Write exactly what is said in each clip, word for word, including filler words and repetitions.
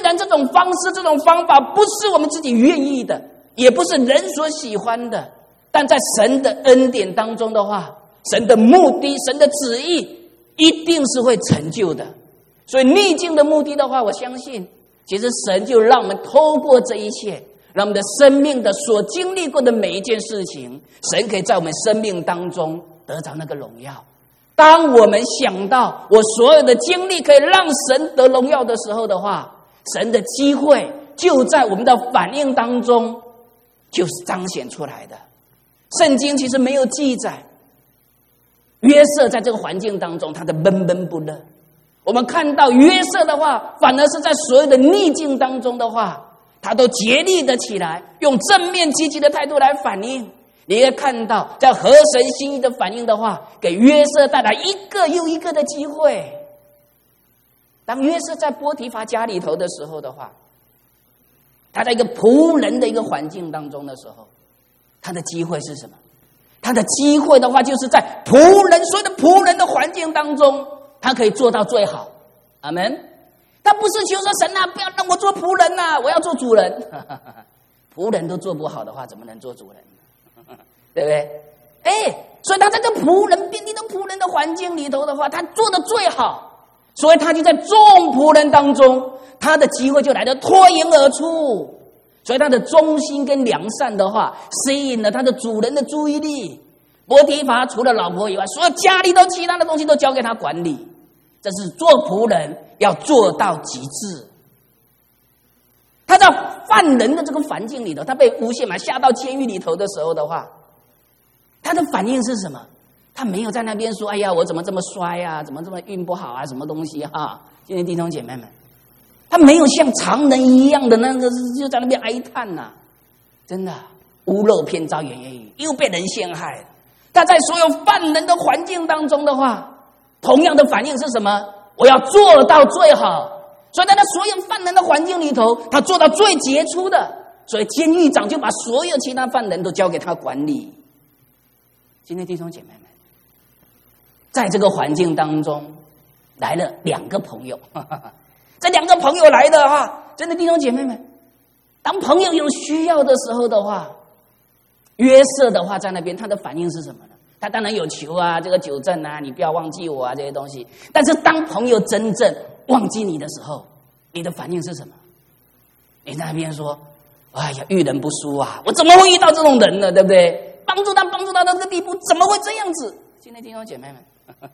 然这种方式、这种方法不是我们自己愿意的，也不是人所喜欢的，但在神的恩典当中的话，神的目的、神的旨意一定是会成就的。所以逆境的目的的话，我相信其实神就让我们透过这一切，让我们的生命的所经历过的每一件事情，神可以在我们生命当中得着那个荣耀。当我们想到我所有的经历可以让神得荣耀的时候的话，神的机会就在我们的反应当中就是彰显出来的。圣经其实没有记载约瑟在这个环境当中他的闷闷不乐，我们看到约瑟的话，反而是在所有的逆境当中的话，他都竭力的起来，用正面积极的态度来反应。你也看到在合神心意的反应的话，给约瑟带来一个又一个的机会。当约瑟在波提乏家里头的时候的话，他在一个仆人的一个环境当中的时候，他的机会是什么？他的机会的话，就是在仆人所有的仆人的环境当中，他可以做到最好。阿们。他不是求说神啊，不要让我做仆人啊，我要做主人。仆人都做不好的话，怎么能做主人？对不对？哎，所以他在这仆人遍地的仆人的环境里头的话，他做的最好，所以他就在众仆人当中，他的机会就来得脱颖而出。所以他的忠心跟良善的话，吸引了他的主人的注意力。波提乏除了老婆以外，所有家里头其他的东西都交给他管理。这是做仆人要做到极致。他在犯人的这个环境里头，他被诬陷嘛，下到监狱里头的时候的话，他的反应是什么？他没有在那边说：“哎呀，我怎么这么衰啊？怎么这么运不好啊？什么东西啊？”今天弟兄姐妹们，他没有像常人一样的那个，就在那边哀叹呐、啊，真的屋漏偏遭连夜雨，又被人陷害。他在所有犯人的环境当中的话，同样的反应是什么？我要做到最好。所以在他所有犯人的环境里头，他做到最杰出的。所以监狱长就把所有其他犯人都交给他管理。今天弟兄姐妹们，在这个环境当中来了两个朋友，这两个朋友来的话，真的弟兄姐妹们，当朋友有需要的时候的话，约瑟的话在那边他的反应是什么呢？他当然有求啊，这个纠正啊，你不要忘记我啊，这些东西。但是当朋友真正忘记你的时候，你的反应是什么？你在那边说：“哎呀，遇人不淑啊，我怎么会遇到这种人呢？对不对？帮助他，帮助他到这个地步，怎么会这样子？”今天弟兄姐妹们，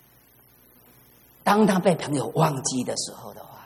当他被朋友忘记的时候的话，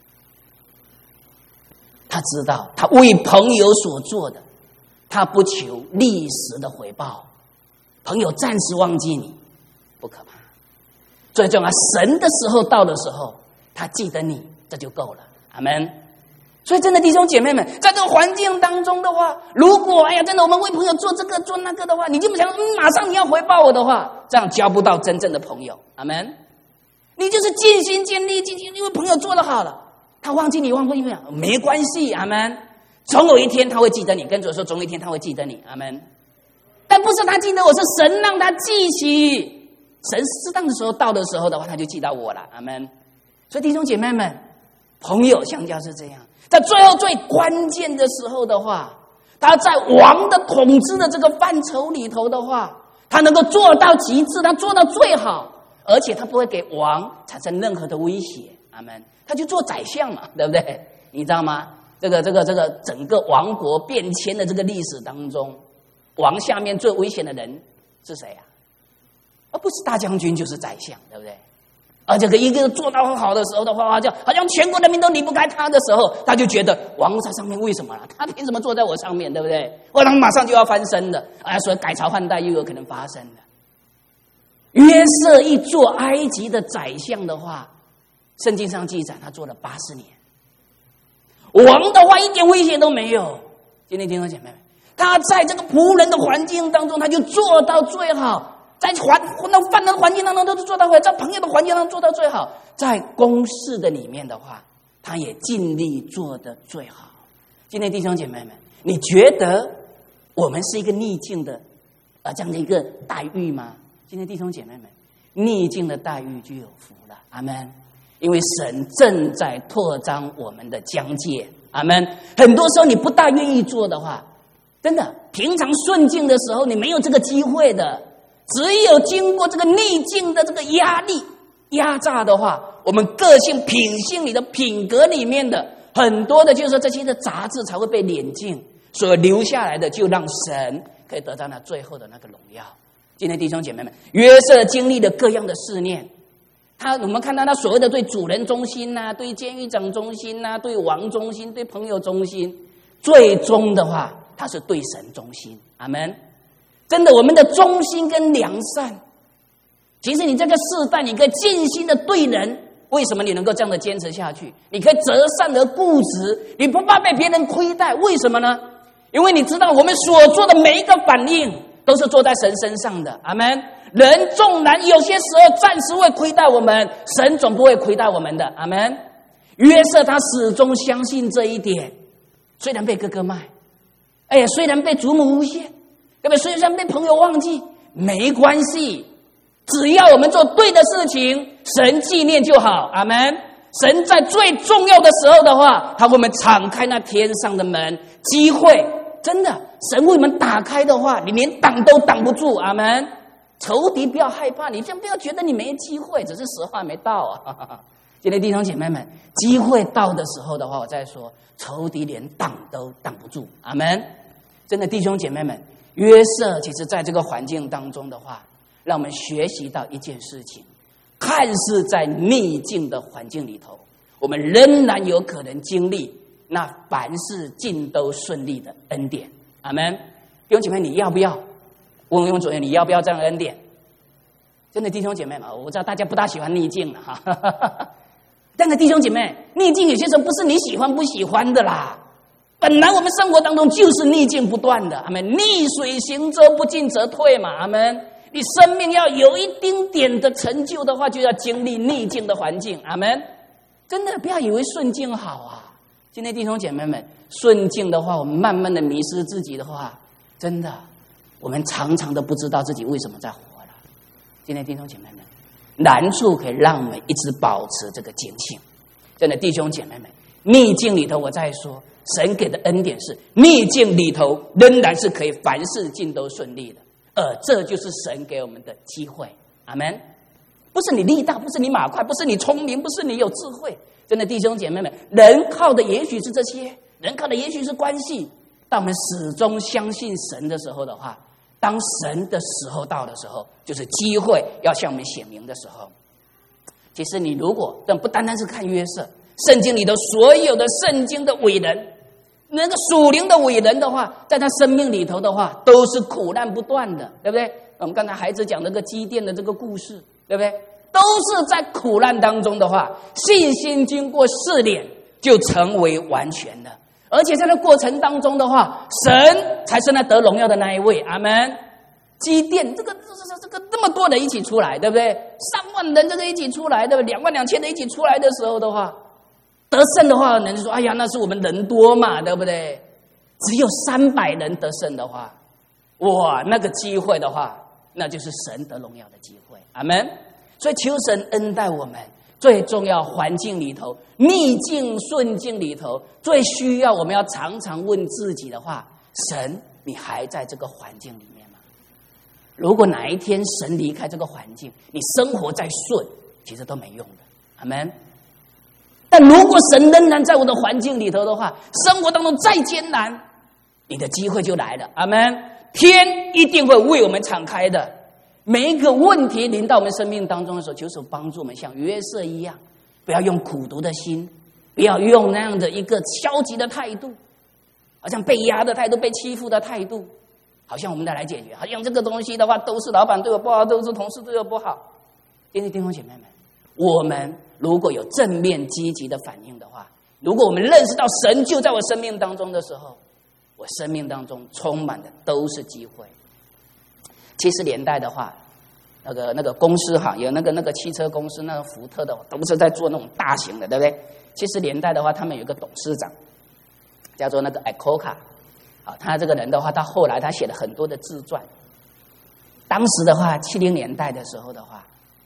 他知道他为朋友所做的，他不求立时的回报。朋友暂时忘记你不可怕，最重要神的时候到的时候，他记得你，这就够了。阿们。所以真的弟兄姐妹们，在这个环境当中的话，如果哎呀真的我们为朋友做这个做那个的话，你就不想、嗯、马上你要回报我的话，这样交不到真正的朋友。阿们。你就是尽心尽力尽心，因为朋友做得好了，他忘记你忘记你没关系。阿们。总有一天他会记得你，跟主说总有一天他会记得你。阿们。但不是他记得我，是神让他记起。神适当的时候到的时候的话，他就记到我了。阿们。所以弟兄姐妹们，朋友相交是这样，在最后最关键的时候的话，他在王的统治的这个范畴里头的话，他能够做到极致，他做到最好，而且他不会给王产生任何的威胁。阿们。他就做宰相嘛，对不对？你知道吗？这个这个这个整个王国变迁的这个历史当中，王下面最危险的人是谁啊？而不是大将军就是宰相，对不对？而且一个做到很好的时候的话，就好像全国人民都离不开他的时候，他就觉得王在上面为什么了？他凭什么坐在我上面，对不对？我他马上就要翻身的，哎，所以改朝换代又有可能发生的。约瑟一做埃及的宰相的话，圣经上记载他做了八十年，王的话一点威胁都没有。今天听众姐妹们，他在这个仆人的环境当中，他就做到最好。在环那犯人的环境当中都是做到最好，在朋友的环境当中做到最好，在公事的里面的话，他也尽力做得最好。今天弟兄姐妹们，你觉得我们是一个逆境的啊这样的一个待遇吗？今天弟兄姐妹们，逆境的待遇就有福了。阿们。 因为神正在拓张我们的疆界。阿们。很多时候你不大愿意做的话，真的平常顺境的时候你没有这个机会的，只有经过这个逆境的这个压力压榨的话，我们个性品性里的品格里面的很多的就是说这些的杂质才会被碾净，所留下来的就让神可以得到那最后的那个荣耀。今天弟兄姐妹们，约瑟经历了各样的试炼，他我们看到他所谓的对主人忠心啊，对监狱长忠心啊，对王忠心，对朋友忠心，最终的话他是对神忠心。阿们。真的，我们的忠心跟良善，其实你这个世代你可以尽心的对人，为什么你能够这样的坚持下去？你可以择善而固执，你不怕被别人亏待，为什么呢？因为你知道我们所做的每一个反应都是做在神身上的。阿们。人纵然有些时候暂时会亏待我们，神总不会亏待我们的。阿们。约瑟他始终相信这一点，虽然被哥哥卖，哎呀，虽然被祖母诬陷，对不对？虽然被朋友忘记，没关系，只要我们做对的事情，神纪念就好。阿们。神在最重要的时候的话，他为我们敞开那天上的门，机会真的，神为我们打开的话，你连挡都挡不住。阿们。仇敌不要害怕，你先不要觉得你没机会，只是时候还没到啊。今天弟兄姐妹们，机会到的时候的话，我再说，仇敌连挡都挡不住。阿们。真的弟兄姐妹们，约瑟其实在这个环境当中的话，让我们学习到一件事情，看似在逆境的环境里头，我们仍然有可能经历那凡事尽都顺利的恩典。阿们。弟兄姐妹，你要不要？问问主任，你要不要这样的恩典？真的弟兄姐妹们，我知道大家不大喜欢逆境了哈，但是弟兄姐妹，逆境有些时候不是你喜欢不喜欢的啦，本来我们生活当中就是逆境不断的。阿们。逆水行舟，不进则退嘛。阿们。你生命要有一丁点的成就的话，就要经历逆境的环境。阿们。真的不要以为顺境好啊，今天弟兄姐妹们，顺境的话我们慢慢的迷失自己的话，真的我们常常都不知道自己为什么在活了。今天弟兄姐妹们，难处可以让我们一直保持这个警醒。真的弟兄姐妹们，逆境里头我再说，神给的恩典是逆境里头仍然是可以凡事尽都顺利的，而这就是神给我们的机会。阿们。不是你力大，不是你马快，不是你聪明，不是你有智慧。真的弟兄姐妹们，人靠的也许是这些，人靠的也许是关系，但我们始终相信神的时候的话，当神的时候到的时候，就是机会要向我们显明的时候。其实你如果但不单单是看约瑟，圣经里的所有的圣经的伟人，那个属灵的伟人的话，在他生命里头的话，都是苦难不断的，对不对？我们刚才孩子讲那个基甸的这个故事，对不对？都是在苦难当中的话，信心经过试炼就成为完全的，而且在那过程当中的话，神才是那得荣耀的那一位。阿们。基甸这个这个这个这么多人一起出来，对不对？三万人这个一起出来，对不对？两万两千人一起出来的时候的话，得胜的话，人就说：“哎呀，那是我们人多嘛，对不对？”只有三百人得胜的话，哇，那个机会的话，那就是神得荣耀的机会。阿们。所以求神恩待我们，最重要环境里头，逆境顺境里头，最需要我们要常常问自己的话：神，你还在这个环境里面吗？如果哪一天神离开这个环境，你生活再顺，其实都没用的。阿们。但如果神仍然在我的环境里头的话，生活当中再艰难，你的机会就来了。阿们。天一定会为我们敞开的。每一个问题临到我们生命当中的时候，求神帮助我们像约瑟一样，不要用苦毒的心，不要用那样的一个消极的态度，好像被压的态度，被欺负的态度，好像我们再来解决，好像这个东西的话都是老板对我不好，都是同事对我不好。今天弟兄姐妹们，我们如果有正面积极的反应的话，如果我们认识到神就在我生命当中的时候，我生命当中充满的都是机会。七十年代的话，那个那个公司哈，有那个那个汽车公司，那个福特的都是在做那种大型的，对不对？七十年代的话，他们有一个董事长叫做那个艾科卡，啊，他这个人的话，他后来他写了很多的自传。当时的话，七零年代的时候的话，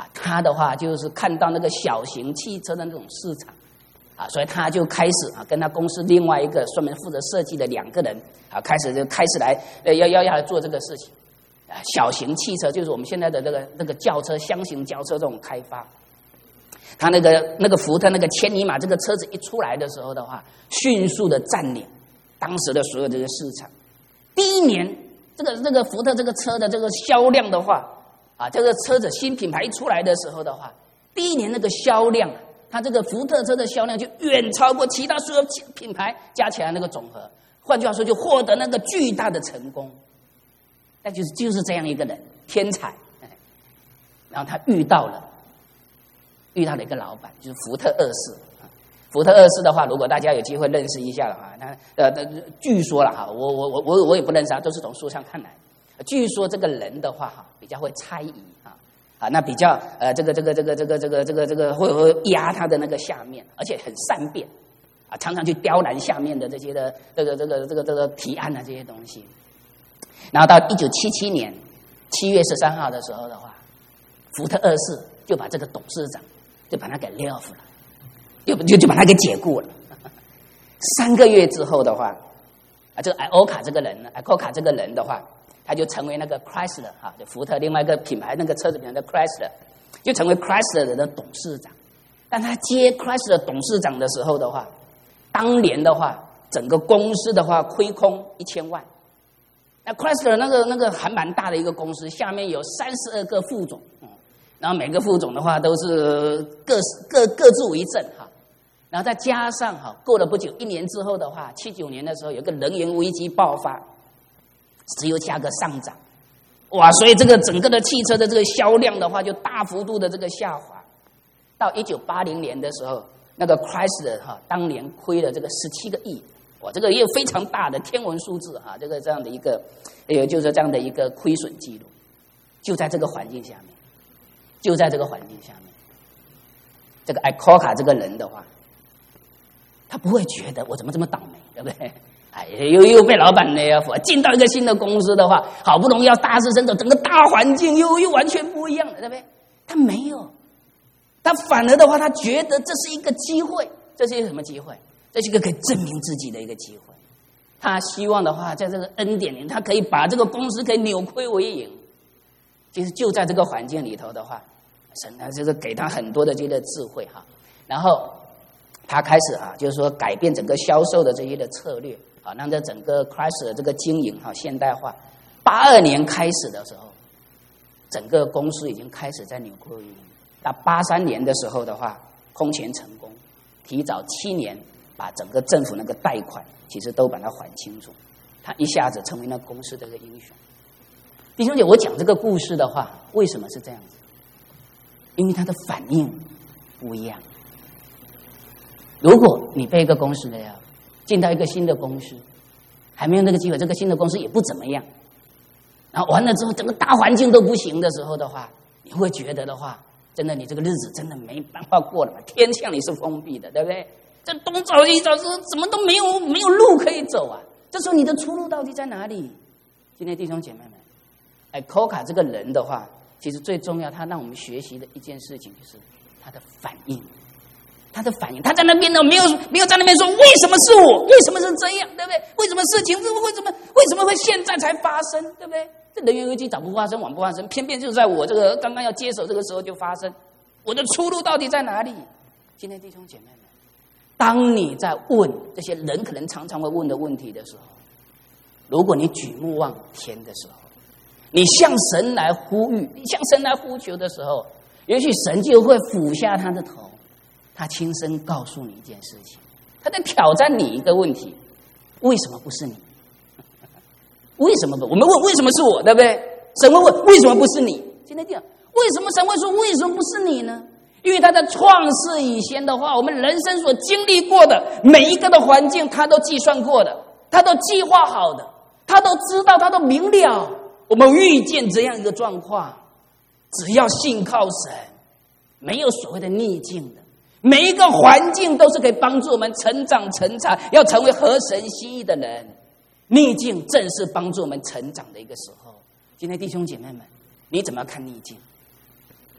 啊，他的话就是看到那个小型汽车的那种市场啊，所以他就开始啊，跟他公司另外一个专门负责设计的两个人啊，开始就开始来呃要要要来做这个事情啊，小型汽车就是我们现在的这个那个轿车、箱型轿车这种开发。他那个那个福特那个千尼玛这个车子一出来的时候的话，迅速的占领当时的所有这个市场。第一年，这个这个福特这个车的这个销量的话，啊，这个车子新品牌一出来的时候的话，第一年那个销量，它这个福特车的销量就远超过其他所有品牌加起来那个总和。换句话说，就获得那个巨大的成功。那就是就是这样一个人，天才。然后他遇到了。遇到了一个老板，就是福特二世。福特二世的话，如果大家有机会认识一下的话，那呃，据说了哈，我我我我我也不认识他，都是从书上看来。据说这个人的话哈，比较会猜疑啊啊，那比较呃，这个这个这个这个这个这个这个会会压他的那个下面，而且很善变啊，常常去刁难下面的这些的这个这个这个这个提案啊这些东西。然后到一九七七年七月十三号的时候的话，福特二世就把这个董事长。就把他给 lay off 了，就就就把他给解雇了。三个月之后的话，啊，这个艾欧卡这个人呢，艾欧卡这个人的话，他就成为那个 Chrysler 哈，就福特另外一个品牌那个车子品牌的 Chrysler， 就成为 Chrysler 的董事长。但他接 Chrysler 董事长的时候的话，当年的话，整个公司的话亏空一千万。那 Chrysler 那个那个还蛮大的一个公司，下面有三十二个副总。然后每个副总的话都是各各各自为政哈，然后再加上哈，过了不久一年之后的话，七九年的时候有个能源危机爆发，石油价格上涨，哇，所以这个整个的汽车的这个销量的话就大幅度的这个下滑。到一九八零年的时候，那个 Chrysler 哈当年亏了这个十七个亿，哇，这个也有非常大的天文数字哈，这个这样的一个，也就是这样的一个亏损记录，就在这个环境下面。就在这个环境下面，这个艾科卡这个人的话，他不会觉得我怎么这么倒霉，对不对？哎，又又被老板 lay off，进到一个新的公司的话，好不容易要大势升走，整个大环境又又完全不一样了，对不对？他没有，他反而的话，他觉得这是一个机会，这是一个什么机会？这是一个可以证明自己的一个机会。他希望的话，在这个恩典里，他可以把这个公司可以扭亏为盈。其实就在这个环境里头的话，神呢就是给他很多的这个智慧哈，然后他开始啊，就是说改变整个销售的这些的策略啊，让这整个 Chrysler 的这个经营哈现代化。八二年开始的时候，整个公司已经开始在扭亏为盈。到八三年的时候的话，空前成功，提早七年把整个政府那个贷款其实都把它还清楚，他一下子成为那公司的一个英雄。弟兄姐，我讲这个故事的话，为什么是这样子？因为他的反应不一样。如果你被一个公司的要进到一个新的公司，还没有那个机会，这个新的公司也不怎么样，然后完了之后整个大环境都不行的时候的话，你会觉得的话，真的你这个日子真的没办法过了嘛？天向你是封闭的，对不对？这东找西找，说怎么都没有没有路可以走啊！这时候你的出路到底在哪里？今天弟兄姐妹们，哎，科卡这个人的话，其实最重要，他让我们学习的一件事情就是他的反应，他的反应，他在那边呢，没有没有在那边说为什么是我，为什么是这样，对不对？为什么事情为什么为什么会现在才发生，对不对？这能源危机早不发生，晚不发生，偏偏就在我这个刚刚要接手这个时候就发生，我的出路到底在哪里？今天弟兄姐妹们，当你在问这些人可能常常会问的问题的时候，如果你举目望天的时候，你向神来呼吁，你向神来呼求的时候，也许神就会俯下他的头，他亲身告诉你一件事情，他在挑战你一个问题：为什么不是你？为什么不？我们问为什么是我，对不对？神会问为什么不是你？今天这样，为什么神会说为什么不是你呢？因为他在创世以前的话，我们人生所经历过的每一个的环境，他都计算过的，他都计划好的，他都知道，他都明了。我们遇见这样一个状况，只要信靠神，没有所谓的逆境的，每一个环境都是可以帮助我们成长成长，要成为合神心意的人。逆境正是帮助我们成长的一个时候。今天弟兄姐妹们，你怎么看逆境？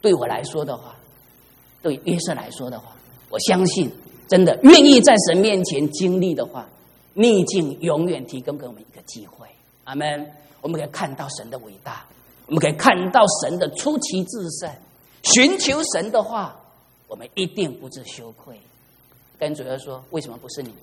对我来说的话，对约瑟来说的话，我相信真的愿意在神面前经历的话，逆境永远提供给我们一个机会。阿们。我们可以看到神的伟大，我们可以看到神的出奇制胜。寻求神的话，我们一定不知羞愧。跟主耶稣说，为什么不是你？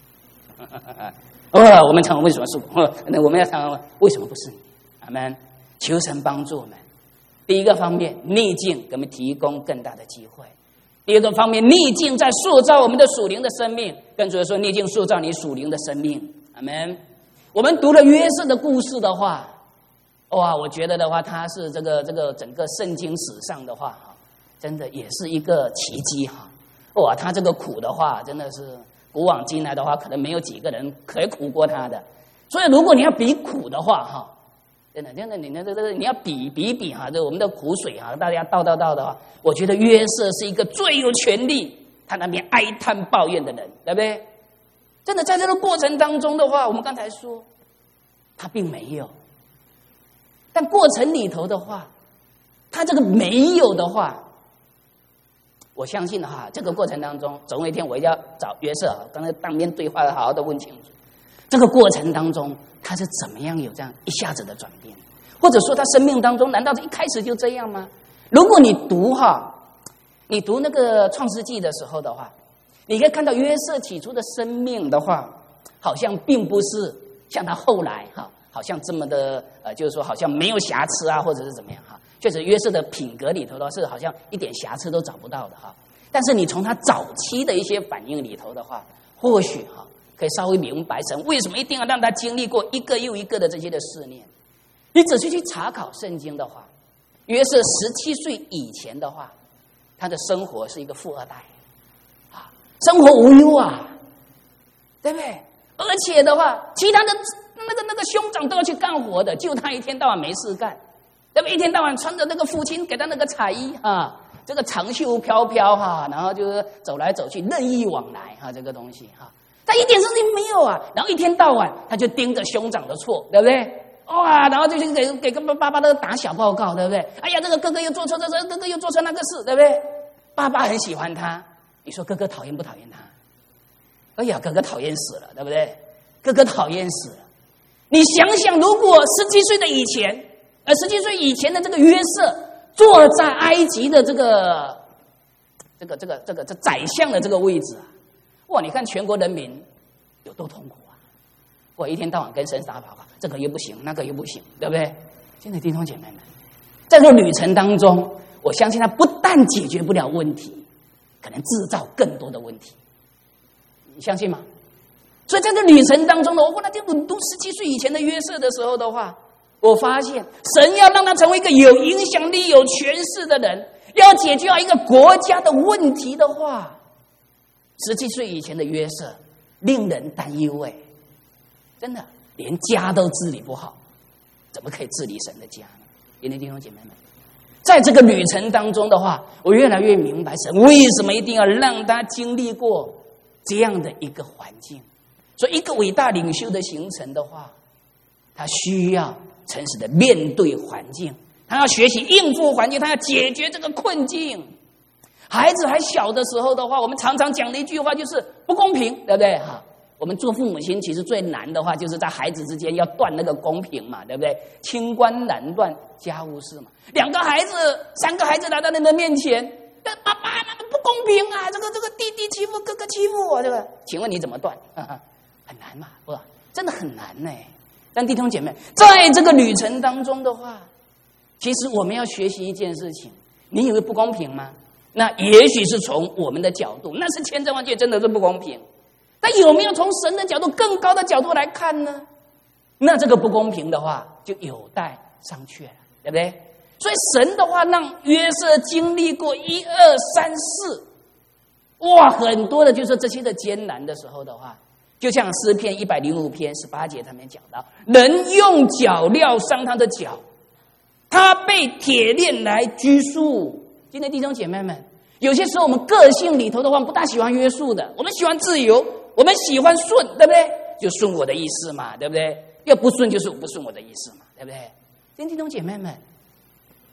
哦，我们常为什么是我？那我们要常为什么不是你？阿们。求神帮助我们。第一个方面，逆境给我们提供更大的机会；第二个方面，逆境在塑造我们的属灵的生命。跟主耶稣说，逆境塑造你属灵的生命。阿们。我们读了约瑟的故事的话，哇，我觉得的话，他是这个这个整个圣经史上的话，真的也是一个奇迹哈！哇，他这个苦的话，真的是古往今来的话，可能没有几个人可以苦过他的。所以，如果你要比苦的话，哈，真的真的，你那这这你要比比比哈，这我们的苦水哈，大家倒倒倒的话，我觉得约瑟是一个最有权利，他那边哀叹抱怨的人，对不对？真的在这个过程当中的话，我们刚才说他并没有，但过程里头的话，他这个没有的话，我相信的话，这个过程当中总有一天我一定要找约瑟，刚才当面对话好好的问清楚，这个过程当中他是怎么样有这样一下子的转变，或者说他生命当中难道一开始就这样吗？如果你读哈，你读那个创世纪的时候的话，你可以看到约瑟起初的生命的话，好像并不是像他后来哈，好像这么的呃，就是说好像没有瑕疵啊，或者是怎么样哈。确实约瑟的品格里头的是好像一点瑕疵都找不到的哈。但是你从他早期的一些反应里头的话，或许哈可以稍微明白神为什么一定要让他经历过一个又一个的这些的试炼。你仔细去查考圣经的话，约瑟十七岁以前的话，他的生活是一个富二代。生活无忧啊，对不对？而且的话，其他的那个那个兄长都要去干活的，就他一天到晚没事干，对不对？一天到晚穿着那个父亲给他那个彩衣啊，这个长袖飘飘哈，然后就是走来走去，任意往来哈，这个东西哈，他一点事情没有啊。然后一天到晚他就盯着兄长的错，对不对？哇，然后就去给给跟爸爸的打小报告，对不对？哎呀，这个哥哥又做错这这，哥哥又做错那个事，对不对？爸爸很喜欢他。你说哥哥讨厌不讨厌他？哎呀，哥哥讨厌死了，对不对？哥哥讨厌死了。你想想，如果十七岁的以前，呃，十七岁以前的这个约瑟坐在埃及的这个、这个、这个、这个、这宰相的这个位置啊，哇！你看全国人民有多痛苦啊！我一天到晚跟神打报告，这个又不行，那个又不行，对不对？现在弟兄姐妹们，在这个旅程当中，我相信他不但解决不了问题，可能制造更多的问题，你相信吗？所以在这旅程当中呢，我那就读十七岁以前的约瑟的时候的话，我发现神要让他成为一个有影响力、有权势的人，要解决一个国家的问题的话，十七岁以前的约瑟令人担忧哎，真的连家都治理不好，怎么可以治理神的家呢？因为弟兄姐妹们，在这个旅程当中的话，我越来越明白神为什么一定要让他经历过这样的一个环境。所以一个伟大领袖的形成的话，他需要诚实的面对环境，他要学习应付环境，他要解决这个困境。孩子还小的时候的话，我们常常讲的一句话就是不公平，对不对？哈，我们做父母亲其实最难的话，就是在孩子之间要断那个公平嘛，对不对？清官难断家务事嘛。两个孩子、三个孩子来到你们面前，爸爸那个不公平啊！这个这个弟弟欺负哥哥欺负我，这个，请问你怎么断？哈哈，很难嘛，不，真的很难呢。但弟兄姐妹，在这个旅程当中的话，其实我们要学习一件事情：你以为不公平吗？那也许是从我们的角度，那是千真万确，真的是不公平。但有没有从神的角度、更高的角度来看呢？那这个不公平的话，就有待商榷了，对不对？所以神的话让约瑟经历过一二三四，哇，很多的就是这些的艰难的时候的话，就像诗篇一百零五篇十八节他们讲到，人用脚镣伤他的脚，他被铁链来拘束。今天弟兄姐妹们，有些时候我们个性里头的话不大喜欢约束的，我们喜欢自由，我们喜欢顺，对不对？就顺我的意思嘛，对不对？要不顺就是不顺我的意思嘛，对不对？今天弟兄姐妹们，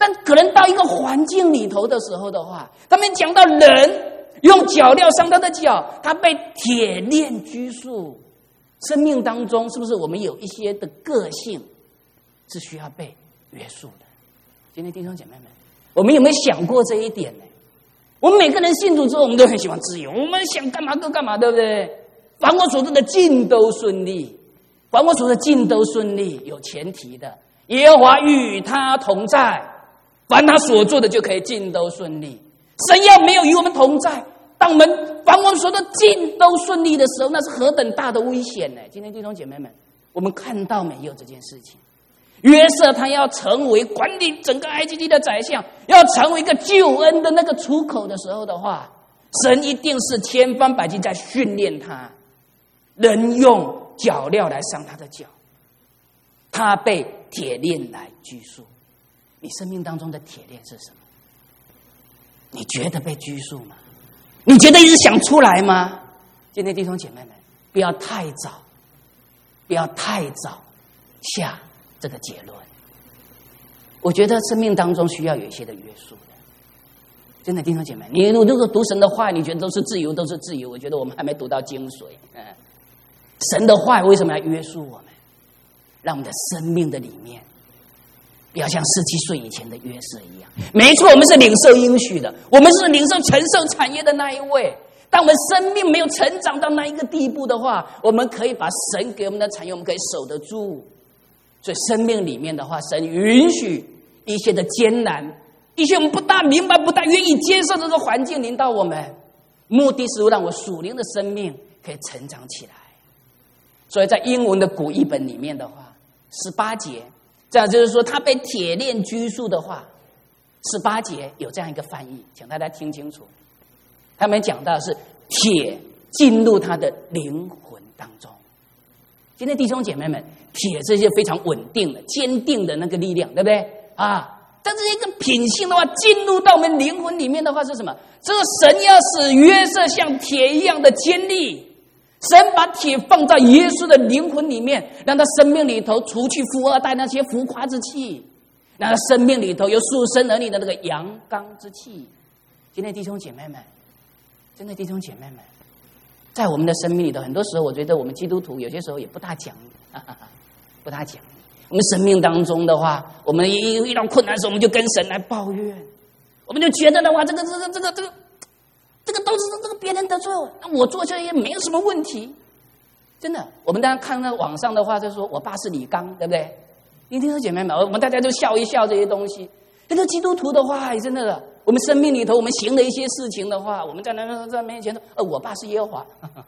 但可能到一个环境里头的时候的话，他们讲到人用脚镣伤他的脚，他被铁链拘束。生命当中是不是我们有一些的个性是需要被约束的？今天弟兄姐妹们，我们有没有想过这一点呢？我们每个人信主之后，我们都很喜欢自由，我们想干嘛就干嘛，对不对？凡我所做的尽都顺利，凡我所做的尽都顺利，有前提的，耶和华与他同在，凡他所做的就可以尽都顺利。神要没有与我们同在，当我们凡我们所做的尽都顺利的时候，那是何等大的危险呢？今天弟兄姐妹们，我们看到没有这件事情？约瑟他要成为管理整个埃及地的宰相，要成为一个救恩的那个出口的时候的话，神一定是千方百计在训练他。人用脚镣来伤他的脚，他被铁链来拘束。你生命当中的铁链是什么？你觉得被拘束吗？你觉得一直想出来吗？今天弟兄姐妹们，不要太早，不要太早下这个结论。我觉得生命当中需要有一些的约束的。真的弟兄姐妹，你如果读神的话，你觉得都是自由，都是自由，我觉得我们还没读到精髓。嗯，神的话为什么要约束我们？让我们的生命的里面不要像十七岁以前的约瑟一样。没错，我们是领受应许的，我们是领受承受产业的那一位。当我们生命没有成长到那一个地步的话，我们可以把神给我们的产业，我们可以守得住。所以生命里面的话，神允许一些的艰难，一些我们不大明白、不大愿意接受这个环境临到我们，目的是让我属灵的生命可以成长起来。所以在英文的古译本里面的话，十八节，这样就是说他被铁链拘束的话，十八节有这样一个翻译，请大家听清楚。他们讲到的是铁进入他的灵魂当中。今天弟兄姐妹们，铁是一些非常稳定的、坚定的那个力量，对不对啊？但是一个品性的话，进入到我们灵魂里面的话是什么？这个神要使约瑟像铁一样的坚立。神把铁放在耶稣的灵魂里面，让他生命里头除去富二代那些浮夸之气，让他生命里头有属神儿女的那个阳刚之气。今天弟兄姐妹们，真的弟兄姐妹们，在我们的生命里头，很多时候我觉得我们基督徒有些时候也不大讲理，不大讲理。我们生命当中的话，我们一遇到困难的时候，我们就跟神来抱怨，我们就觉得的话，这个这个这个这个这个都是这个别人的错，我做这些没有什么问题。真的，我们当然看到网上的话，就说我爸是李刚，对不对？你听说姐妹们，我们大家就笑一笑这些东西。这个基督徒的话，真的，我们生命里头我们行了一些事情的话，我们在那在面前说，呃，我爸是耶和华。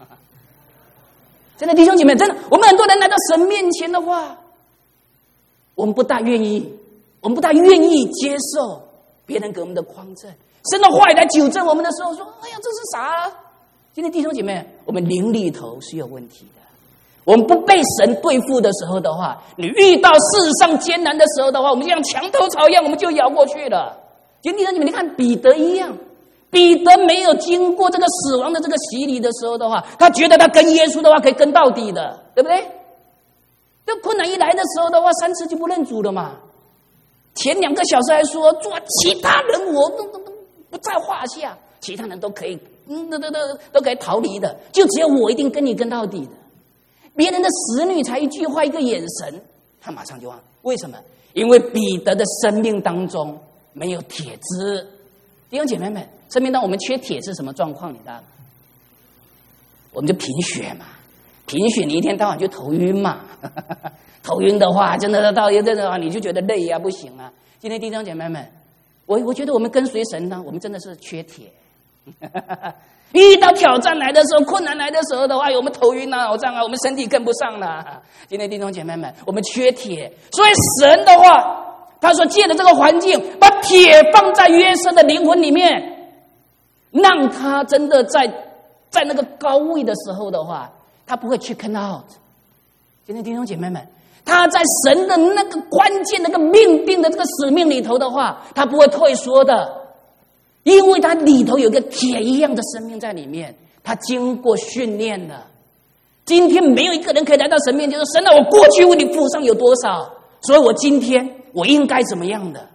真的弟兄姐妹，真的，我们很多人来到神面前的话，我们不大愿意，我们不大愿意接受别人给我们的匡正。神的话语来纠正我们的时候，说：“哎呀，这是啥？”今天弟兄姐妹，我们灵里头是有问题的。我们不被神对付的时候的话，你遇到世上艰难的时候的话，我们就像墙头草一样，我们就咬过去了。今天弟兄姐妹，你看彼得一样，彼得没有经过这个死亡的这个洗礼的时候的话，他觉得他跟耶稣的话可以跟到底的，对不对？这困难一来的时候的话，三次就不认主了嘛。前两个小时还说做其他人我都都都不在话下，其他人都可以，嗯，都都都都可以逃离的，就只有我一定跟你跟到底的。别人的使女才一句话一个眼神，他马上就忘。为什么？因为彼得的生命当中没有铁质。弟兄姐妹们，生命当我们缺铁是什么状况？你知道吗？我们就贫血嘛，贫血你一天到晚就头晕嘛，头晕的话，真的到一阵的话，你就觉得累啊，不行啊。今天弟兄姐妹们，我我觉得我们跟随神呢，我们真的是缺铁。遇到挑战来的时候，困难来的时候的话，我们头晕啊、脑胀啊，我们身体跟不上了。今天弟兄姐妹们，我们缺铁，所以神的话，他说借着这个环境，把铁放在约瑟的灵魂里面，让他真的在在那个高位的时候的话，他不会 chicken out。今天弟兄姐妹们，他在神的那个关键、那个命定的这个使命里头的话，他不会退缩的。因为他里头有个铁一样的生命在里面，他经过训练了。今天没有一个人可以来到神面前说：“神啊，我过去为你付上有多少，所以我今天我应该怎么样的？”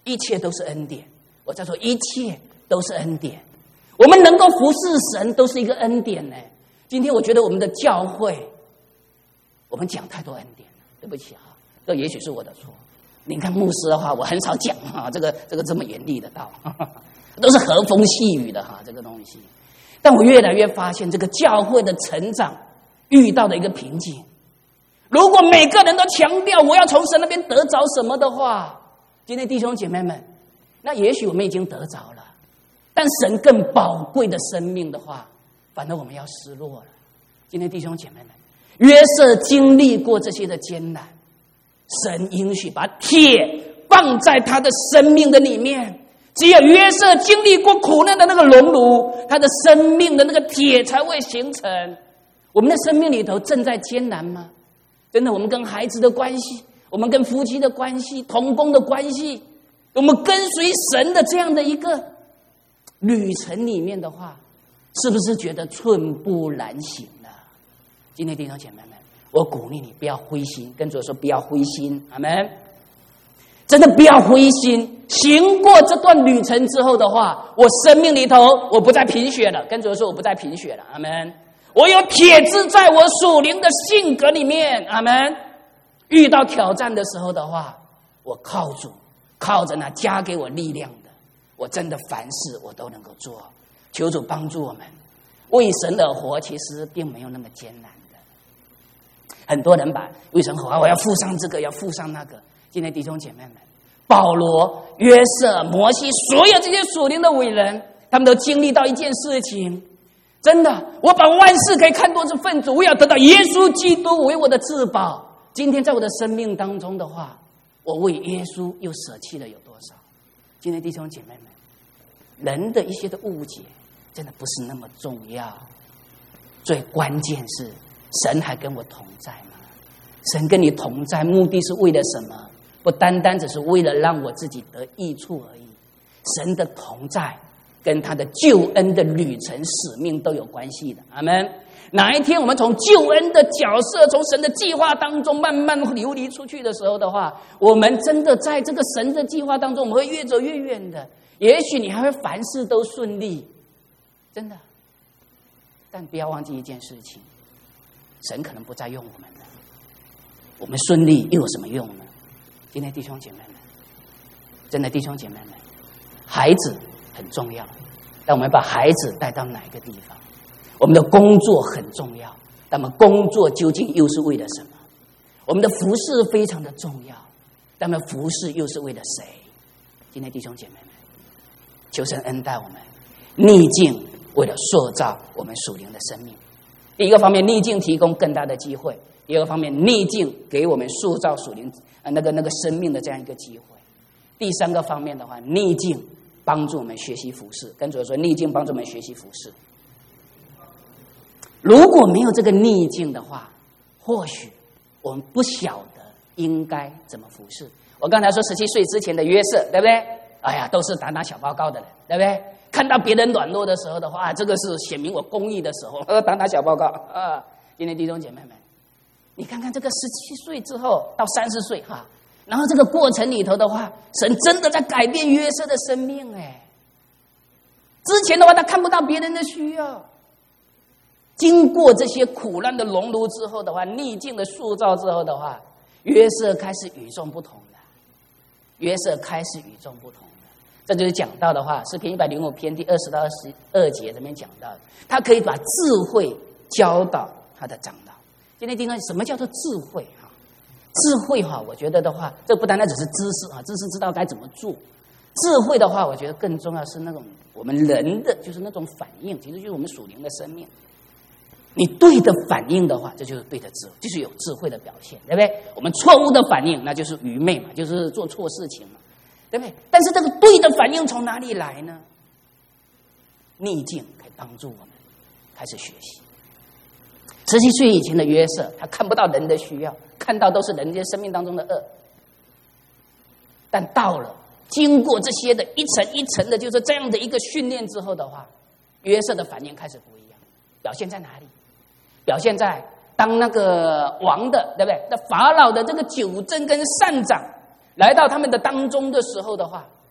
一切都是恩典。我在说一切都是恩典，我们能够服侍神都是一个恩典呢。今天我觉得我们的教会，我们讲太多恩典了，对不起啊，这也许是我的错。你看牧师的话，我很少讲哈，这个这个这么严厉的道，哈哈，都是和风细雨的哈，这个东西。但我越来越发现，这个教会的成长遇到的一个瓶颈。如果每个人都强调我要从神那边得着什么的话，今天弟兄姐妹们，那也许我们已经得着了，但神更宝贵的生命的话，反而我们要失落了。今天弟兄姐妹们，约瑟经历过这些的艰难，神应许把铁放在他的生命的里面，只有约瑟经历过苦难的那个熔炉，他的生命的那个铁才会形成。我们的生命里头正在艰难吗？真的，我们跟孩子的关系，我们跟夫妻的关系，同工的关系，我们跟随神的这样的一个旅程里面的话，是不是觉得寸步难行呢？今天弟兄姐妹们，我鼓励你不要灰心，跟主说不要灰心，阿们。真的不要灰心，行过这段旅程之后的话，我生命里头我不再贫血了，跟主说我不再贫血了，阿们。我有铁质在我属灵的性格里面，阿们。遇到挑战的时候的话，我靠主，靠着那加给我力量的，我真的凡事我都能够做。求主帮助我们，为神而活其实并没有那么艰难的。很多人把为神活，我要付上这个，要付上那个。今天弟兄姐妹们，保罗、约瑟、摩西，所有这些属灵的伟人，他们都经历到一件事情。真的，我把万事可以看作是粪土，我要得到耶稣基督为我的至宝。今天在我的生命当中的话，我为耶稣又舍弃了有多少？今天弟兄姐妹们，人的一些的误解真的不是那么重要，最关键是神还跟我同在吗？神跟你同在，目的是为了什么？不单单只是为了让我自己得益处而已。神的同在跟他的救恩的旅程使命都有关系的，阿们。哪一天我们从救恩的角色，从神的计划当中慢慢流离出去的时候的话，我们真的在这个神的计划当中，我们会越走越远的。也许你还会凡事都顺利，真的。但不要忘记一件事情，神可能不再用我们了。我们顺利又有什么用呢？今天弟兄姐妹们，真的弟兄姐妹们，孩子很重要，但我们把孩子带到哪个地方？我们的工作很重要，但我们工作究竟又是为了什么？我们的服事非常的重要，但我们服事又是为了谁？今天弟兄姐妹们，求神恩待我们，逆境为了塑造我们属灵的生命。第一个方面，逆境提供更大的机会；第二个方面，逆境给我们塑造属灵呃那个那个生命的这样一个机会。第三个方面的话，逆境帮助我们学习服事。跟主说，逆境帮助我们学习服事。如果没有这个逆境的话，或许我们不晓得应该怎么服事。我刚才说十七岁之前的约瑟，对不对？哎呀，都是打打小报告的人，对不对？看到别人软弱的时候的话，这个是显明我公义的时候，呃，打打小报告啊。今天弟兄姐妹们，你看看这个十七岁之后到三十岁哈，然后这个过程里头的话，神真的在改变约瑟的生命哎。之前的话，他看不到别人的需要。经过这些苦难的熔炉之后的话，逆境的塑造之后的话，约瑟开始与众不同的。约瑟开始与众不同的，这就是讲到的话，诗篇一百零五篇第二十到二十二节这边讲到的，他可以把智慧教导他的长老。今天听到什么叫做智慧哈？智慧哈，我觉得的话，这不单单只是知识啊，知识知道该怎么做。智慧的话，我觉得更重要是那种我们人的就是那种反应，其实就是我们属灵的生命。你对的反应的话，这就是对的智慧，就是有智慧的表现，对不对？我们错误的反应，那就是愚昧嘛，就是做错事情嘛，对不对？但是这个对的反应从哪里来呢？逆境可以帮助我们开始学习。十七岁以前的约瑟，他看不到人的需要，看到都是人间生命当中的恶。但到了经过这些的一层一层的，就是这样的一个训练之后的话，约瑟的反应开始不一样。表现在哪里？表现在当那个王的，对不对？那法老的这个九正跟善长来到他们的当中的时候的话，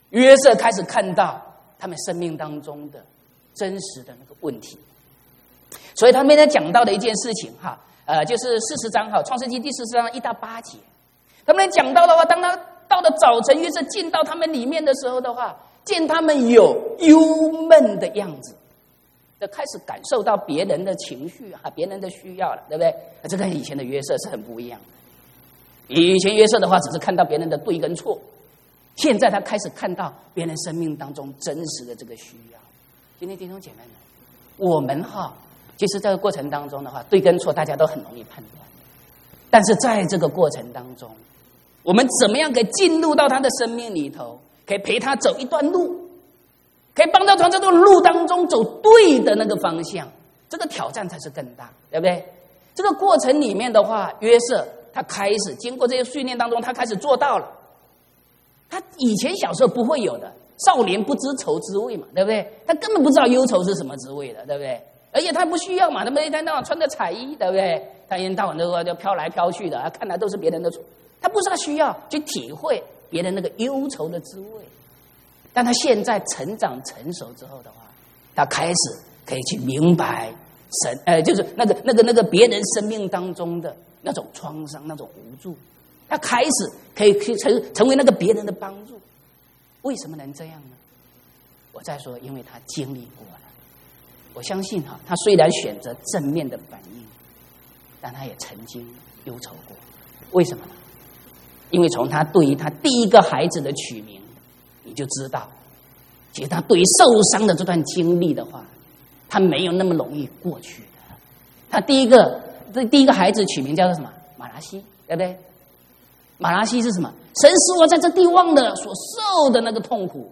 约瑟开始看到他们生命当中的真实的那个问题。所以他们在讲到的一件事情哈，呃，就是四十章哈，创世纪第四十章一到八节，他们讲到的话，当他到了早晨，约瑟进到他们里面的时候的话，见他们有忧闷的样子，就开始感受到别人的情绪啊，别人的需要了，对不对？这跟以前的约瑟是很不一样的。以前约瑟的话，只是看到别人的对跟错，现在他开始看到别人生命当中真实的这个需要。今天弟兄姐妹们，我们哈，其实这个过程当中的话，对跟错大家都很容易判断，但是在这个过程当中，我们怎么样可以进入到他的生命里头，可以陪他走一段路，可以帮他从这个路当中走对的那个方向，这个挑战才是更大，对不对？这个过程里面的话，约瑟他开始经过这些训练当中，他开始做到了。他以前小时候不会有的，少年不知愁滋味嘛，对不对？他根本不知道忧愁是什么滋味的，对不对？而且他不需要嘛，他们一天到晚穿着彩衣，对不对？他一天到晚都就飘来飘去的，他看来都是别人的错，他不知道需要去体会别人那个忧愁的滋味。但他现在成长成熟之后的话，他开始可以去明白神，呃，就是那个那个那个别人生命当中的那种创伤、那种无助，他开始可以去成成为那个别人的帮助。为什么能这样呢？我再说，因为他经历过了。我相信哈，他虽然选择正面的反应，但他也曾经忧愁过。为什么呢？因为从他对于他第一个孩子的取名，你就知道，其实他对于受伤的这段经历的话，他没有那么容易过去的。他第一个这第一个孩子取名叫做什么？马拉西，对不对？马拉西是什么？神使我在这地忘了所受的那个痛苦，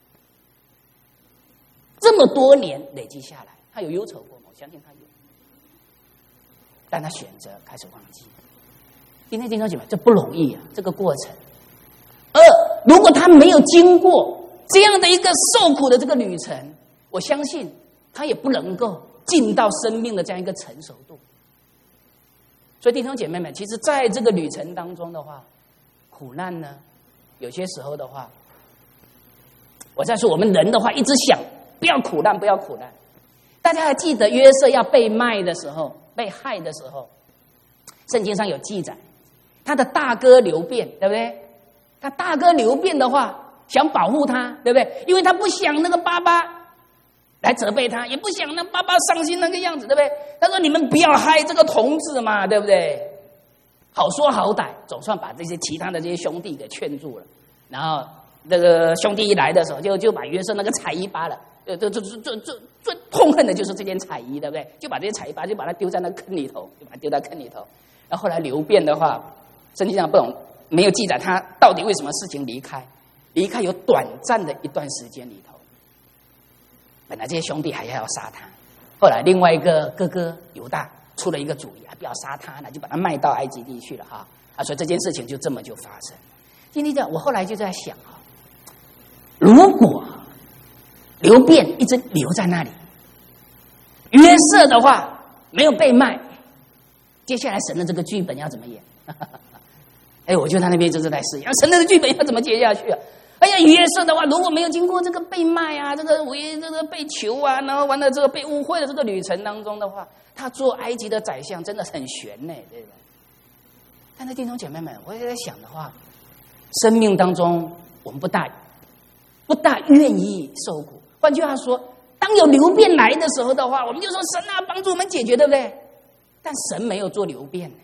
这么多年累积下来，他有忧愁过吗？我相信他有，但他选择开始忘记。今天弟兄姐妹，这不容易啊，这个过程。而如果他没有经过这样的一个受苦的这个旅程，我相信他也不能够进到生命的这样一个成熟度。所以弟兄姐妹们，其实在这个旅程当中的话，苦难呢，有些时候的话，我在说我们人的话，一直想不要苦难，不要苦难。大家还记得约瑟要被卖的时候，被害的时候，圣经上有记载，他的大哥流便，对不对？他大哥流便的话，想保护他，对不对？因为他不想那个爸爸来责备他，也不想那爸爸伤心那个样子，对不对？他说：“你们不要害这个童子嘛，对不对？”好说好歹，总算把这些其他的这些兄弟给劝住了。然后那个兄弟一来的时候，就就把约瑟那个彩衣扒了。呃，这这这这这最痛恨的就是这件彩衣，对不对？就把这些彩衣扒，就把它丢在那坑里头，就把它丢在坑里头。然后后来流便的话，圣经上不懂，没有记载他到底为什么事情离开，离开有短暂的一段时间里头。本来这些兄弟还要杀他，后来另外一个哥哥犹大出了一个主意，不要杀他了，就把他卖到埃及地去了哈啊！所以这件事情就这么就发生。今天的我后来就在想哈，如果流便一直留在那里，约瑟的话没有被卖，接下来神的这个剧本要怎么演？哎，我就在那边就是在试验，神的剧本要怎么接下去啊？哎呀，约瑟的话如果没有经过这个被卖啊，这个为这个被囚啊，然后完了这个被误会的这个旅程当中的话，他做埃及的宰相真的很悬呢，对吧？但是弟兄姐妹们，我也在想的话，生命当中我们不大不大愿意受苦。换句话说，当有流便来的时候的话，我们就说神啊，帮助我们解决，对不对？但神没有做流便，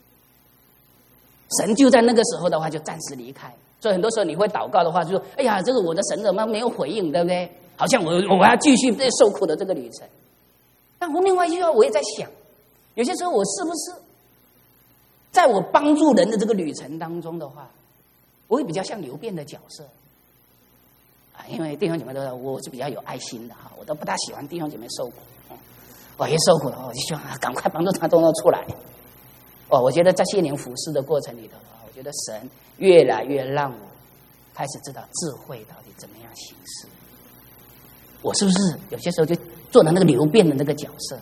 神就在那个时候的话就暂时离开。所以很多时候你会祷告的话，就说：“哎呀，这个我的神怎么没有回应，对不对？好像我我要继续这受苦的这个旅程。”但另外一句话，我也在想，有些时候我是不是在我帮助人的这个旅程当中的话，我会比较像流便的角色啊？因为弟兄姐妹都我是比较有爱心的哈，我都不大喜欢弟兄姐妹受苦。我一受苦了，我就希望赶快帮助他都能出来。哦，我觉得这些年服侍的过程里头的话，我觉得神越来越让我开始知道智慧到底怎么样行事。我是不是有些时候就做了那个流便的那个角色，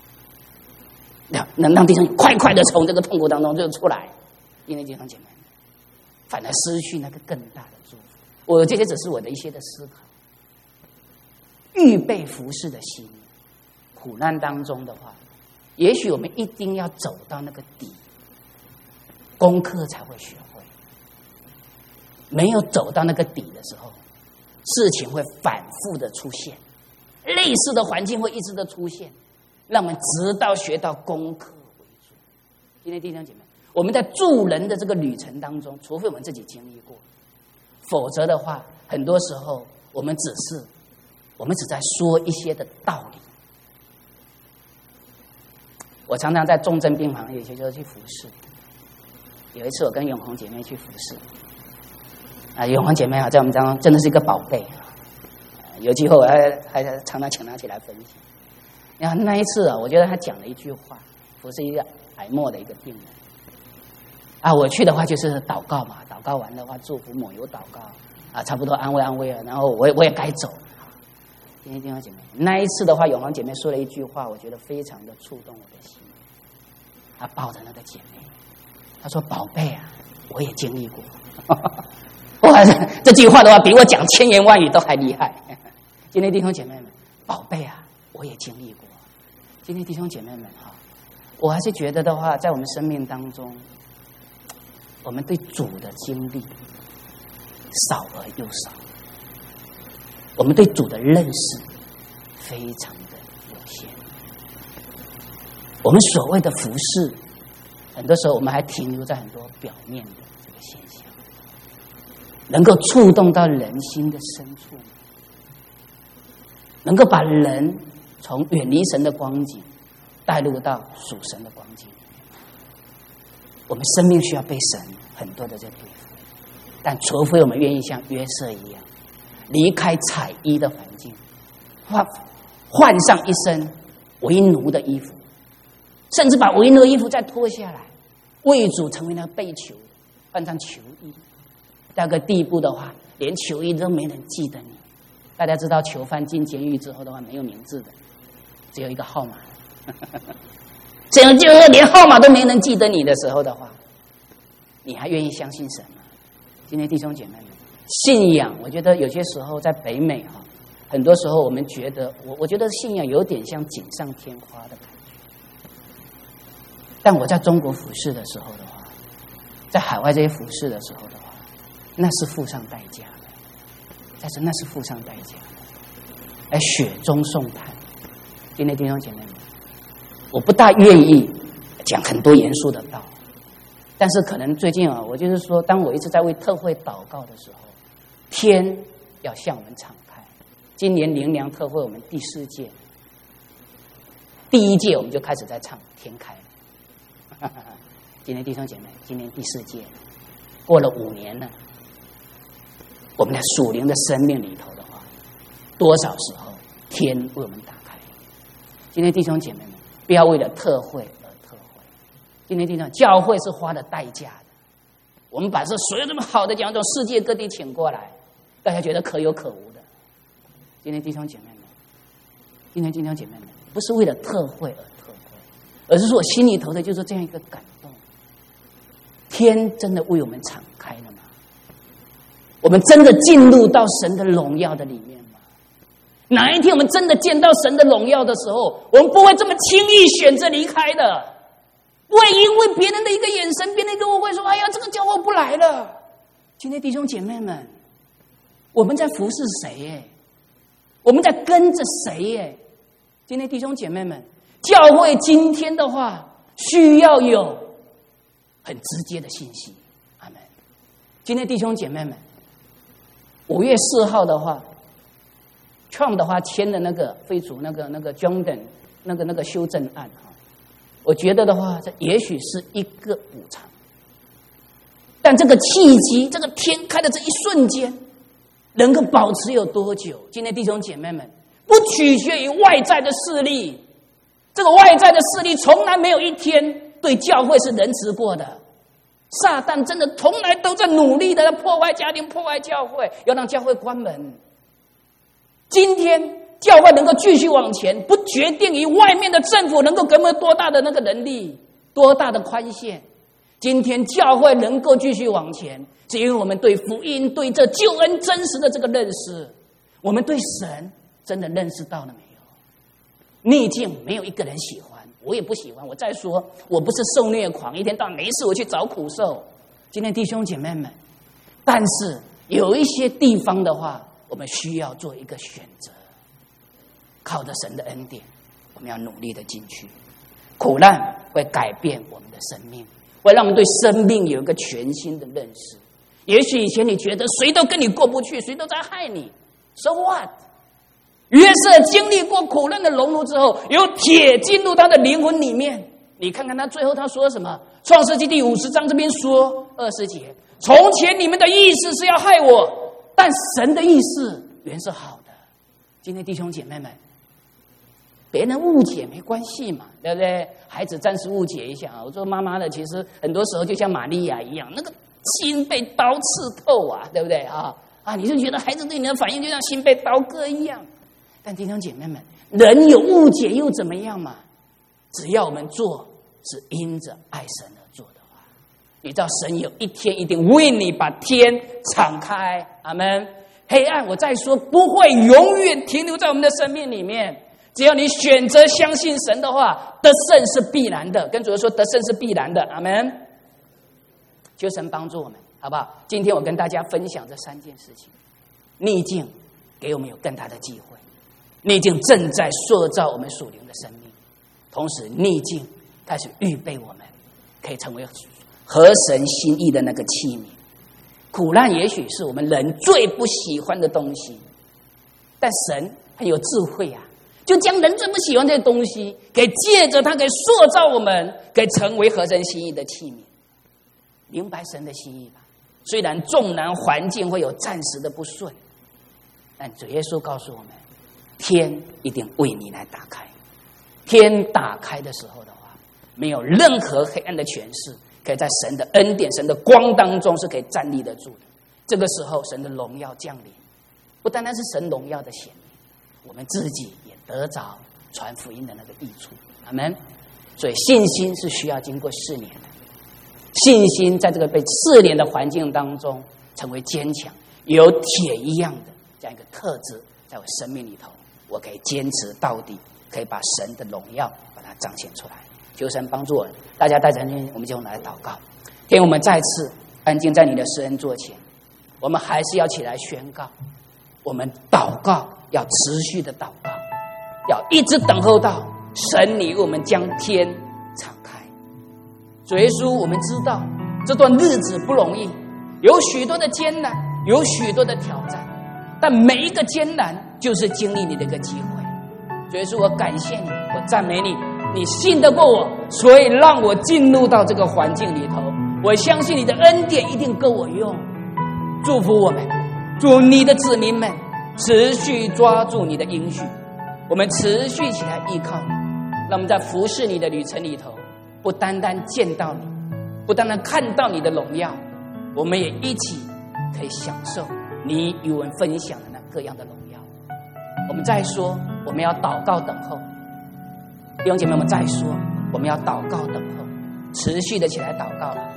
能让弟兄快快的从这个痛苦当中就出来？因为弟兄姐妹反而失去那个更大的祝福。 我这些只是我的一些的思考。预备服侍的心，苦难当中的话，也许我们一定要走到那个底，功课才会学会。没有走到那个底的时候，事情会反复的出现，类似的环境会一直的出现，让我们直到学到功课为主。今天弟兄姐妹，我们在助人的这个旅程当中，除非我们自己经历过，否则的话，很多时候我们只是我们只在说一些的道理。我常常在重症病房，有些时候去服侍。有一次我跟永红姐妹去服侍，啊，永红姐妹啊，在我们当中真的是一个宝贝啊。有机会我还还常常请她起来分享。然后那一次啊，我觉得她讲了一句话，服侍一个癌末的一个病人。啊，我去的话就是祷告嘛，祷告完的话祝福抹油祷告啊，差不多安慰安慰了，然后我也我也该走。今天弟兄姐妹，那一次的话，永恒姐妹说了一句话，我觉得非常的触动我的心。她抱着那个姐妹，她说：“宝贝啊，我也经历过。”哇，这句话的话，比我讲千言万语都还厉害。今天弟兄姐妹们，宝贝啊，我也经历过。今天弟兄姐妹们哈，我还是觉得的话，在我们生命当中，我们对主的经历少而又少。我们对主的认识非常的有限，我们所谓的服事，很多时候我们还停留在很多表面的这个现象，能够触动到人心的深处，能够把人从远离神的光景带入到属神的光景。我们生命需要被神很多的在对付，但除非我们愿意像约瑟一样，离开彩衣的环境，换换上一身为奴的衣服，甚至把为奴的衣服再脱下来，为主成为那个被囚，换上囚衣。到个地步的话，连囚衣都没人记得你。大家知道囚犯进监狱之后的话，没有名字的，只有一个号码。这样就是连号码都没人记得你的时候的话，你还愿意相信神吗？今天弟兄姐妹们，信仰，我觉得有些时候在北美哈，很多时候我们觉得，我我觉得信仰有点像锦上添花的感觉。但我在中国服侍的时候的话，在海外这些服侍的时候的话，那是付上代价的，但是那是付上代价的，而雪中送炭。今天弟兄姐妹们，我不大愿意讲很多严肃的道。但是可能最近啊，我就是说，当我一直在为特会祷告的时候，天要向我们敞开。今年灵粮特会我们第四届，第一届我们就开始在唱天开了。今天弟兄姐妹，今年第四届，过了五年了，我们在属灵的生命里头的话，多少时候天为我们打开。今天弟兄姐妹们，不要为了特会。今天听到教会是花了代价的，我们把这所有这么好的讲从世界各地请过来，大家觉得可有可无的。今天弟兄姐妹们，今天弟兄姐妹们，不是为了特会而特会，而是说我心里头的就是这样一个感动。天真的为我们敞开了吗？我们真的进入到神的荣耀的里面吗？哪一天我们真的见到神的荣耀的时候，我们不会这么轻易选择离开的。不会因为别人的一个眼神，别人跟我会说：“哎呀，这个教会不来了。”今天弟兄姐妹们，我们在服侍谁耶？我们在跟着谁耶？今天弟兄姐妹们，教会今天的话，需要有很直接的信息。阿们。今天弟兄姐妹们，五月四号的话 ，Trump 的话签的那个废除那个那个 Jordan 那个那个修正案哈。我觉得的话，这也许是一个补偿，但这个契机，这个天开的这一瞬间，能够保持有多久？今天弟兄姐妹们，不取决于外在的势力，这个外在的势力从来没有一天对教会是仁慈过的。撒旦真的从来都在努力的破坏家庭、破坏教会，要让教会关门。今天教会能够继续往前，不决定于外面的政府能够给我们多大的那个能力，多大的宽限。 今天教会能够继续往前，只因为我们对福音、对这救恩真实的这个认识，我们对神真的认识到了没有？逆境没有一个人喜欢，我也不喜欢。我再说，我不是受虐狂，一天到晚没事我去找苦受。今天弟兄姐妹们，但是有一些地方的话，我们需要做一个选择，靠着神的恩典，我们要努力的进去。苦难会改变我们的生命，会让我们对生命有一个全新的认识。也许以前你觉得谁都跟你过不去，谁都在害你 ，so what？ 约瑟经历过苦难的熔炉之后，有铁进入他的灵魂里面。你看看他最后他说什么？创世纪第五十章这边说二十节：从前你们的意思是要害我，但神的意思原是好的。今天弟兄姐妹们，别人误解没关系嘛，对不对？孩子暂时误解一下。我说妈妈的，其实很多时候就像玛利亚一样，那个心被刀刺透啊，对不对啊？啊，你就觉得孩子对你的反应就像心被刀割一样。但弟兄姐妹们，人有误解又怎么样嘛？只要我们做是因着爱神而做的话，你知道神有一天一定为你把天敞开。阿们。黑暗我再说不会永远停留在我们的生命里面，只要你选择相信神的话，得胜是必然的。跟主耶稣说得胜是必然的。阿们。求神帮助我们，好不好？今天我跟大家分享这三件事情。逆境给我们有更大的机会，逆境正在塑造我们属灵的生命，同时逆境开始预备我们可以成为合神心意的那个器皿。苦难也许是我们人最不喜欢的东西，但神很有智慧啊，就将人最不喜欢这些东西给借着它给塑造我们，给成为合神心意的器皿。明白神的心意吧？虽然纵然环境会有暂时的不顺，但主耶稣告诉我们，天一定为你来打开。天打开的时候的话，没有任何黑暗的权势可以在神的恩典、神的光当中是可以站立得住的。这个时候，神的荣耀降临，不单单是神荣耀的显明，我们自己也得着传福音的那个益处。阿们。所以信心是需要经过试炼的，信心在这个被试炼的环境当中成为坚强，有铁一样的这样一个特质在我生命里头，我可以坚持到底，可以把神的荣耀把它彰显出来。求神帮助我们，大家带着我们就来祷告。天，我们再次安静在你的施恩座前，我们还是要起来宣告，我们祷告要持续的祷告，要一直等候到神你为我们将天敞开。主耶稣，我们知道这段日子不容易，有许多的艰难，有许多的挑战，但每一个艰难就是经历你的一个机会。主耶稣，我感谢你，我赞美你，你信得过我，所以让我进入到这个环境里头。我相信你的恩典一定够我用。祝福我们，祝你的子民们持续抓住你的应许，我们持续起来依靠你，让我们在服侍你的旅程里头，不单单见到你，不单单看到你的荣耀，我们也一起可以享受你与我们分享的那各样的荣耀。我们再说，我们要祷告等候。弟兄姐妹们，再说，我们要祷告等候，持续的起来祷告。